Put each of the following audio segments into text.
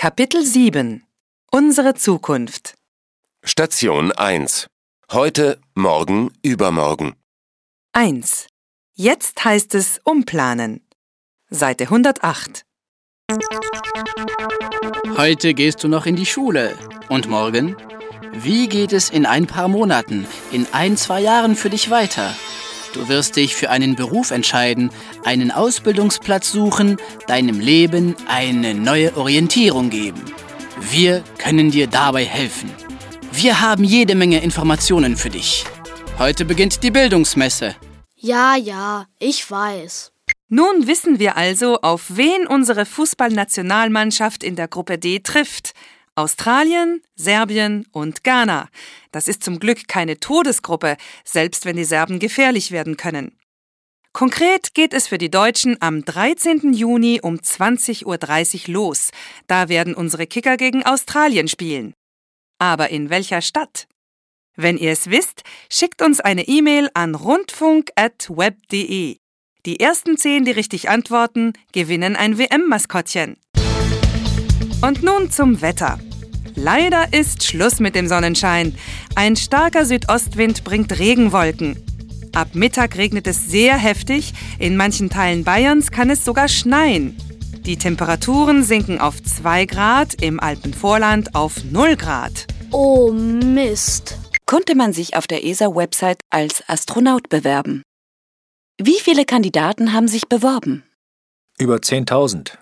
Kapitel 7 – Unsere Zukunft. Station 1. Heute, morgen, übermorgen. 1. Jetzt heißt es umplanen. Seite 108. Heute gehst du noch in die Schule. Und morgen? Wie geht es in ein paar Monaten, in 1-2 Jahren für dich weiter? Du wirst dich für einen Beruf entscheiden, einen Ausbildungsplatz suchen, deinem Leben eine neue Orientierung geben. Wir können dir dabei helfen. Wir haben jede Menge Informationen für dich. Heute beginnt die Bildungsmesse. Ja, ich weiß. Nun wissen wir also, auf wen unsere Fußballnationalmannschaft in der Gruppe D trifft. Australien, Serbien und Ghana. Das ist zum Glück keine Todesgruppe, selbst wenn die Serben gefährlich werden können. Konkret geht es für die Deutschen am 13. Juni um 20:30 Uhr los. Da werden unsere Kicker gegen Australien spielen. Aber in welcher Stadt? Wenn ihr es wisst, schickt uns eine E-Mail an rundfunk@web.de. Die ersten 10, die richtig antworten, gewinnen ein WM-Maskottchen. Und nun zum Wetter. Leider ist Schluss mit dem Sonnenschein. Ein starker Südostwind bringt Regenwolken. Ab Mittag regnet es sehr heftig, in manchen Teilen Bayerns kann es sogar schneien. Die Temperaturen sinken auf 2 Grad, im Alpenvorland auf 0 Grad. Oh Mist. Konnte man sich auf der ESA-Website als Astronaut bewerben. Wie viele Kandidaten haben sich beworben? Über 10.000.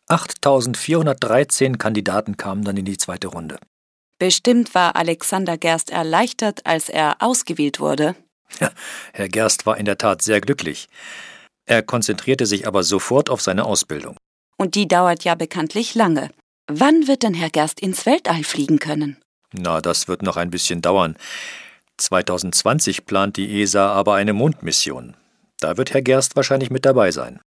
8.413 Kandidaten kamen dann in die zweite Runde. Bestimmt war Alexander Gerst erleichtert, als er ausgewählt wurde. Ja, Herr Gerst war in der Tat sehr glücklich. Er konzentrierte sich aber sofort auf seine Ausbildung. Und die dauert ja bekanntlich lange. Wann wird denn Herr Gerst ins Weltall fliegen können? Na, das wird noch ein bisschen dauern. 2020 plant die ESA aber eine Mondmission. Da wird Herr Gerst wahrscheinlich mit dabei sein.